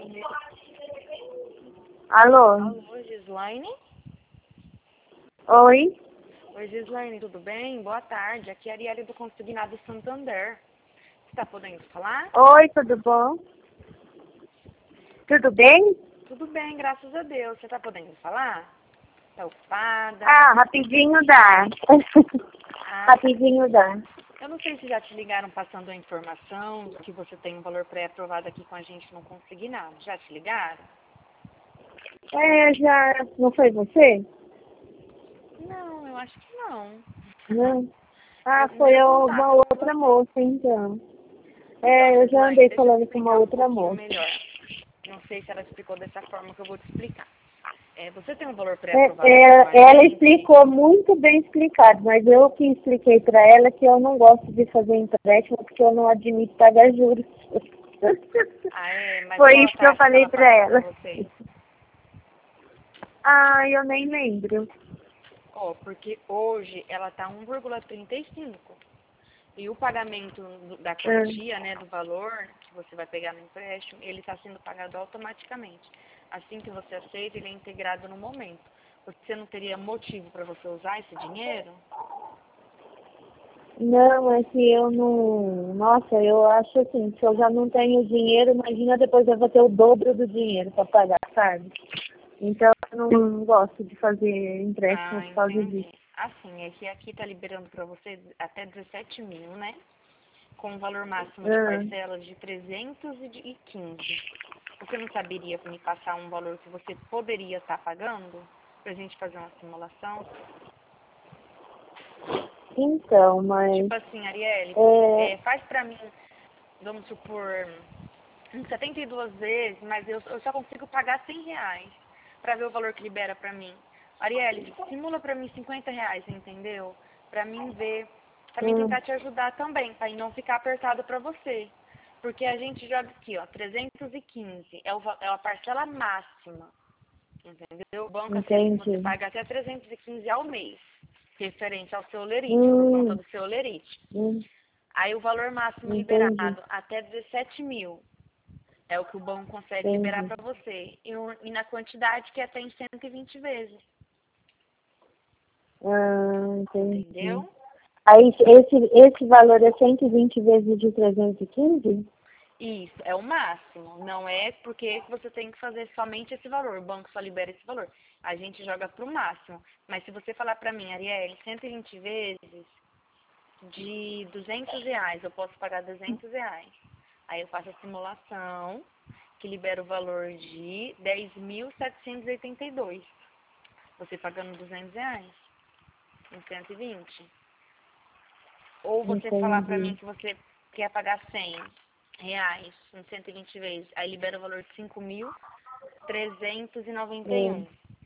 Alô? Alô, Gislaine? Oi? Oi, Gislaine, tudo bem? Boa tarde. Aqui é a Arielle do Consignado Santander. Você tá podendo falar? Oi, tudo bom? Tudo bem? Tudo bem, graças a Deus. Você tá podendo falar? Tá ocupada? Ah, rapidinho dá. Ah, Rapidinho dá. eu não sei se já te ligaram passando a informação de que você tem um valor pré-aprovado aqui com a gente no Consignado. Já te ligaram? Já. Não foi você? Não, eu acho que não. Não. Ah, Meu foi primeiro uma contato com outra você. moça, então. Então, Eu já Gislaine, andei deixa eu te falando com uma explicar um outra pouquinho moça. melhor. Não sei se ela explicou dessa forma que eu vou te explicar. Você tem um valor pré-aprovado aqui com a Ela gente? explicou muito bem explicado, mas eu que expliquei para ela que eu não gosto de fazer empréstimo porque eu não admito pagar juros. Mas Foi qual a isso que eu taxa que falei ela para passou para ela. você? Ah, eu nem lembro. Porque hoje ela tá 1,35. E o pagamento da Ah, quantia, né, do valor que você vai pegar no empréstimo, ele está sendo pagado automaticamente. Assim que você aceita, ele é integrado no momento. Você não teria motivo para você usar esse dinheiro? Não, é que eu não. Nossa, eu acho assim, se eu já não tenho dinheiro, imagina depois eu vou ter o dobro do dinheiro para pagar, sabe? Então eu não gosto de fazer empréstimo por causa Entendi. disso. Assim, é que aqui tá liberando para você até 17 mil, né? Com um valor máximo de Ah, parcelas de 315. Você não saberia me passar um valor que você poderia estar pagando? Pra gente fazer uma simulação? então, mas. Tipo assim, Arielle, faz pra mim, vamos supor, 72 vezes, mas eu só consigo pagar R$ 100 pra ver o valor que libera pra mim. Arielle, simula pra mim R$ 50, entendeu? Pra mim ver, pra mim hum, tentar te ajudar também, pra não ficar apertado pra você. Porque a gente joga aqui, ó, 315 é a parcela máxima, entendeu? O banco aceita que você entendi. paga até 315 ao mês, referente ao seu lerite, por conta Hum, do seu lerite. hum, Aí o valor máximo entendi, liberado até 17 mil é o que o banco consegue liberar entendi. para você. E na quantidade que é até em 120 vezes, Ah, entendi. entendeu? Aí esse valor é 120 vezes de 315. Isso, é o máximo. Não é porque você tem que fazer somente esse valor. O banco só libera esse valor. A gente joga pro máximo. Mas se você falar pra mim, Arielle, 120 vezes de R$ 200, eu posso pagar R$ 200. Aí eu faço a simulação, que libera o valor de 10.782. Você pagando R$ 200 em 120. Ou você falar pra mim Entendi. que você quer pagar R$ 100 em 120 vezes, aí libera o valor de 5.391.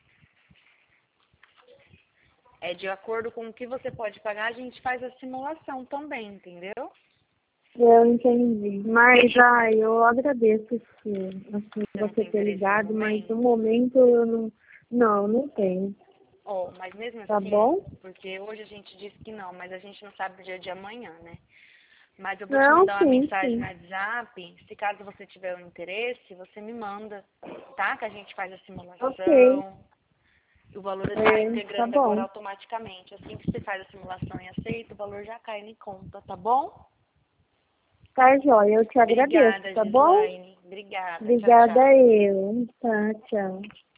É de acordo com o que você pode pagar, a gente faz a simulação também, entendeu? Eu entendi. Mas, eu agradeço assim, Você não você tem ter interesse no ligado, mas no momento? momento eu não tenho. Mas mesmo Tá assim, bom? porque hoje a gente disse que não, mas a gente não sabe o dia de amanhã, né? Mas eu vou te Não, mandar uma sim, mensagem no sim. WhatsApp, se caso você tiver um interesse, você me manda, tá? Que a gente faz a Ok. simulação. O valor está Tá integrando agora bom. automaticamente. Assim que você faz a simulação e aceita, o valor já cai em conta, tá bom? Tá, joia. Eu te agradeço, Obrigada, tá bom? Gislaine. Obrigada. Tchau, Obrigada tchau. eu. Tá, tchau.